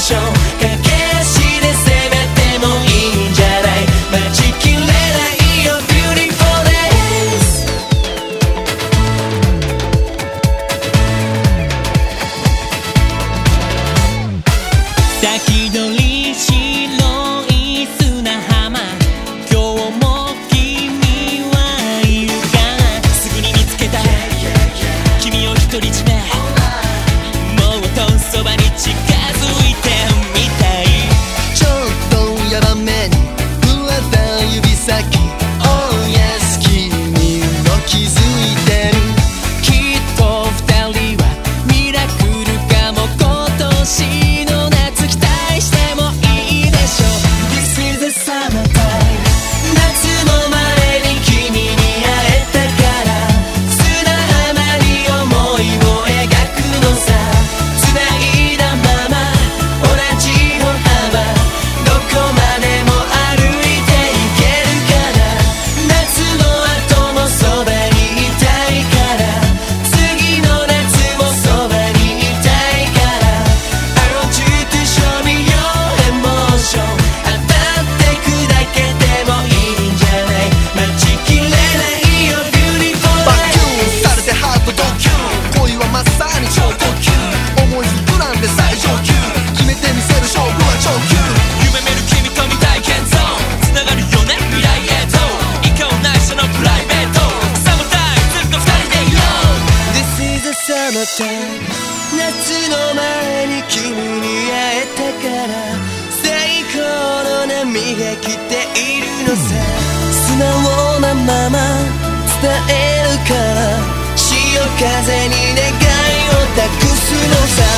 ション駆け足で攻めてもいいんじゃない。待ちきれないよ Beautiful days。 先取り白い砂浜、今日も君はいるか。すぐに見つけた君を独り占め、もっとそばに近づいてみたい。 ちょっとヤバめに触れた指先 Oh yes 君も気づいてる。 きっと二人はミラクルかも。今年の夏期待してもいいでしょう。 This is the summertime。 夏の前に君に会えたから、砂浜に想いを描くのさ。繋いだまま同じ歩幅、どこまでも歩いていけるから。夏の後もそばにいたいから、次の夏もそばにいたいから。 I want you to show me your emotion。 当たって砕けてもいいんじゃない。待ちきれないよ Beautiful バキュ days。 ンされてハートドキュン、恋はまさに超高級、思い膨らんで最上級、決めてみせる勝負は超級。 夢見る君と未体験ゾーン、繋がるよね未来へと。以下を内緒のプライベート、サムタイムずっと二人でいよう。 This is the summertime。 夏の前に君に会えたから、最高の波が来ているのさ。素直なまま伝えるから、潮風に願いを託すのさ。